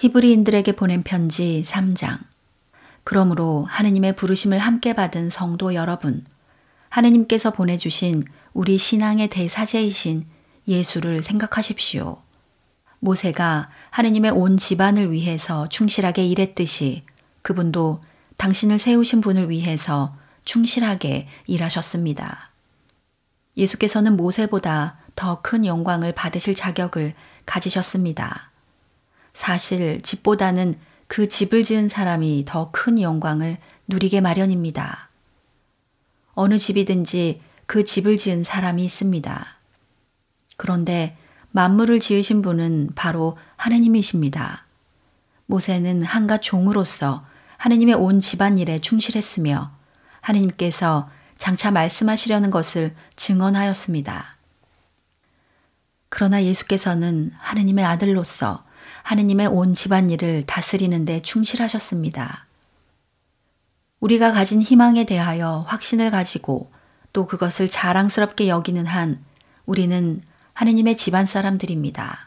히브리인들에게 보낸 편지 3장. 그러므로 하느님의 부르심을 함께 받은 성도 여러분, 하느님께서 보내주신 우리 신앙의 대사제이신 예수를 생각하십시오. 모세가 하느님의 온 집안을 위해서 충실하게 일했듯이 그분도 당신을 세우신 분을 위해서 충실하게 일하셨습니다. 예수께서는 모세보다 더 큰 영광을 받으실 자격을 가지셨습니다. 사실 집보다는 그 집을 지은 사람이 더 큰 영광을 누리게 마련입니다. 어느 집이든지 그 집을 지은 사람이 있습니다. 그런데 만물을 지으신 분은 바로 하느님이십니다. 모세는 한갓 종으로서 하느님의 온 집안일에 충실했으며 하느님께서 장차 말씀하시려는 것을 증언하였습니다. 그러나 예수께서는 하느님의 아들로서 하느님의 온 집안일을 다스리는 데 충실하셨습니다. 우리가 가진 희망에 대하여 확신을 가지고 또 그것을 자랑스럽게 여기는 한 우리는 하느님의 집안 사람들입니다.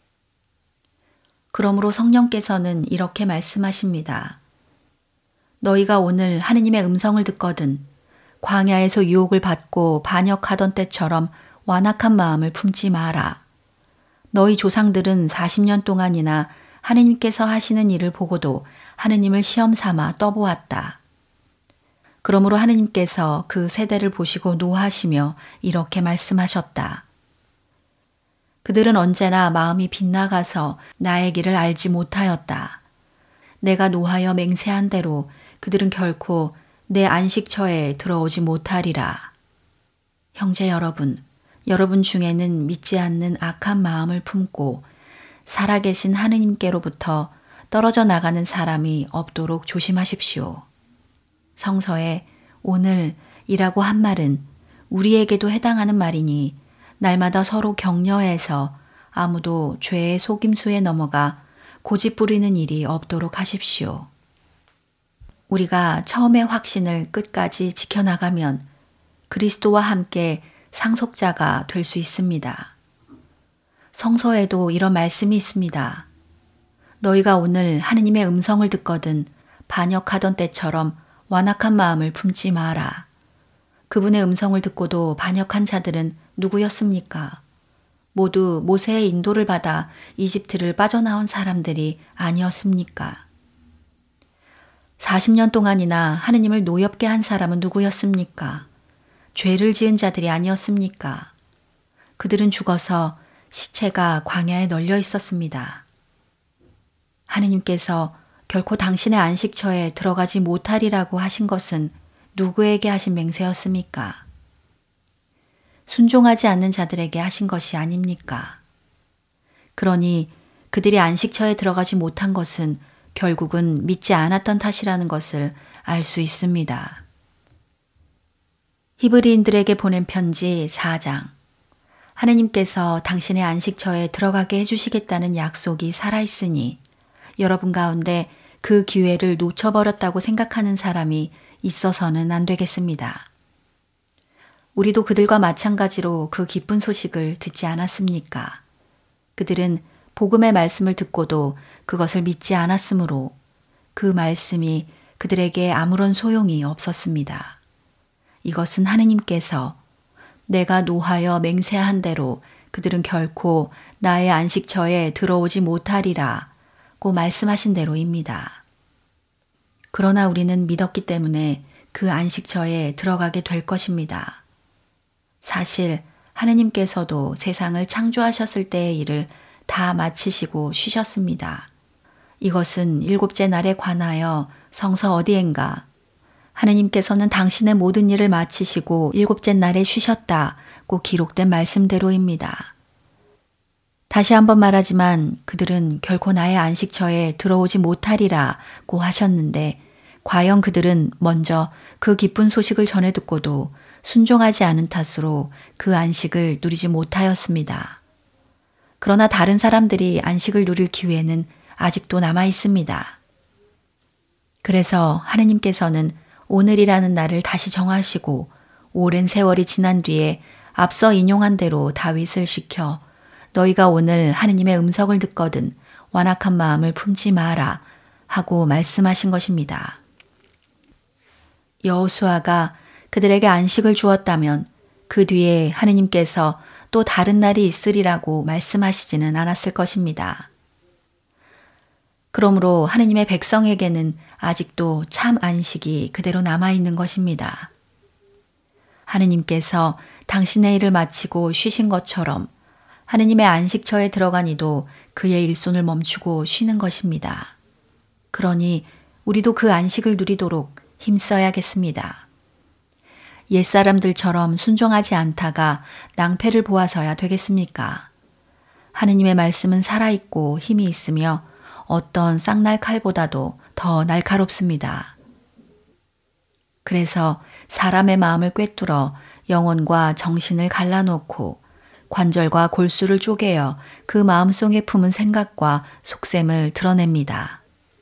그러므로 성령께서는 이렇게 말씀하십니다. 너희가 오늘 하느님의 음성을 듣거든 광야에서 유혹을 받고 반역하던 때처럼 완악한 마음을 품지 마라. 너희 조상들은 40년 동안이나 하느님께서 하시는 일을 보고도 하느님을 시험 삼아 떠보았다. 그러므로 하느님께서 그 세대를 보시고 노하시며 이렇게 말씀하셨다. 그들은 언제나 마음이 빗나가서 나의 길을 알지 못하였다. 내가 노하여 맹세한 대로 그들은 결코 내 안식처에 들어오지 못하리라. 형제 여러분 중에는 믿지 않는 악한 마음을 품고 살아계신 하느님께로부터 떨어져 나가는 사람이 없도록 조심하십시오. 성서에 오늘이라고 한 말은 우리에게도 해당하는 말이니 날마다 서로 격려해서 아무도 죄의 속임수에 넘어가 고집 부리는 일이 없도록 하십시오. 우리가 처음의 확신을 끝까지 지켜나가면 그리스도와 함께 상속자가 될 수 있습니다. 성서에도 이런 말씀이 있습니다. 너희가 오늘 하느님의 음성을 듣거든 반역하던 때처럼 완악한 마음을 품지 마라. 그분의 음성을 듣고도 반역한 자들은 누구였습니까? 모두 모세의 인도를 받아 이집트를 빠져나온 사람들이 아니었습니까? 40년 동안이나 하느님을 노엽게 한 사람은 누구였습니까? 죄를 지은 자들이 아니었습니까? 그들은 죽어서 시체가 광야에 널려 있었습니다. 하느님께서 결코 당신의 안식처에 들어가지 못하리라고 하신 것은 누구에게 하신 맹세였습니까? 순종하지 않는 자들에게 하신 것이 아닙니까? 그러니 그들이 안식처에 들어가지 못한 것은 결국은 믿지 않았던 탓이라는 것을 알 수 있습니다. 히브리인들에게 보낸 편지 4장. 하느님께서 당신의 안식처에 들어가게 해주시겠다는 약속이 살아있으니 여러분 가운데 그 기회를 놓쳐버렸다고 생각하는 사람이 있어서는 안 되겠습니다. 우리도 그들과 마찬가지로 그 기쁜 소식을 듣지 않았습니까? 그들은 복음의 말씀을 듣고도 그것을 믿지 않았으므로 그 말씀이 그들에게 아무런 소용이 없었습니다. 이것은 하느님께서 내가 노하여 맹세한 대로 그들은 결코 나의 안식처에 들어오지 못하리라고 말씀하신 대로입니다. 그러나 우리는 믿었기 때문에 그 안식처에 들어가게 될 것입니다. 사실 하느님께서도 세상을 창조하셨을 때의 일을 다 마치시고 쉬셨습니다. 이것은 일곱째 날에 관하여 성서 어디엔가 하느님께서는 당신의 모든 일을 마치시고 일곱째 날에 쉬셨다고 기록된 말씀대로입니다. 다시 한번 말하지만 그들은 결코 나의 안식처에 들어오지 못하리라고 하셨는데 과연 그들은 먼저 그 기쁜 소식을 전해 듣고도 순종하지 않은 탓으로 그 안식을 누리지 못하였습니다. 그러나 다른 사람들이 안식을 누릴 기회는 아직도 남아 있습니다. 그래서 하느님께서는 오늘이라는 날을 다시 정하시고 오랜 세월이 지난 뒤에 앞서 인용한 대로 다윗을 시켜 너희가 오늘 하느님의 음성을 듣거든 완악한 마음을 품지 마라 하고 말씀하신 것입니다. 여호수아가 그들에게 안식을 주었다면 그 뒤에 하느님께서 또 다른 날이 있으리라고 말씀하시지는 않았을 것입니다. 그러므로 하느님의 백성에게는 아직도 참 안식이 그대로 남아있는 것입니다. 하느님께서 당신의 일을 마치고 쉬신 것처럼 하느님의 안식처에 들어간 이도 그의 일손을 멈추고 쉬는 것입니다. 그러니 우리도 그 안식을 누리도록 힘써야겠습니다. 옛사람들처럼 순종하지 않다가 낭패를 보아서야 되겠습니까? 하느님의 말씀은 살아있고 힘이 있으며 어떤 쌍날 칼보다도 더 날카롭습니다. 그래서 사람의 마음을 꿰뚫어 영혼과 정신을 갈라놓고 관절과 골수를 쪼개어 그 마음속에 품은 생각과 속셈을 드러냅니다.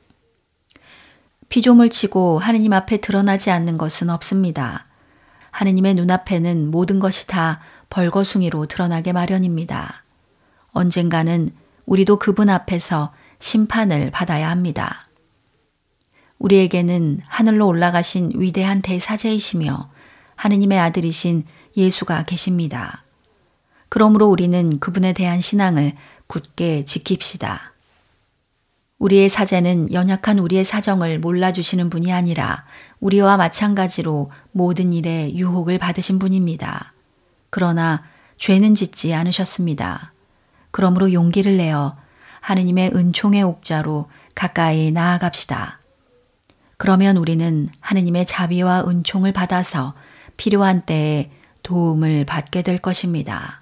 피조물 치고 하느님 앞에 드러나지 않는 것은 없습니다. 하느님의 눈앞에는 모든 것이 다 벌거숭이로 드러나게 마련입니다. 언젠가는 우리도 그분 앞에서 심판을 받아야 합니다. 우리에게는 하늘로 올라가신 위대한 대사제이시며 하느님의 아들이신 예수가 계십니다. 그러므로 우리는 그분에 대한 신앙을 굳게 지킵시다. 우리의 사제는 연약한 우리의 사정을 몰라주시는 분이 아니라 우리와 마찬가지로 모든 일에 유혹을 받으신 분입니다. 그러나 죄는 짓지 않으셨습니다. 그러므로 용기를 내어 하느님의 은총의 옥자로 가까이 나아갑시다. 그러면 우리는 하느님의 자비와 은총을 받아서 필요한 때에 도움을 받게 될 것입니다.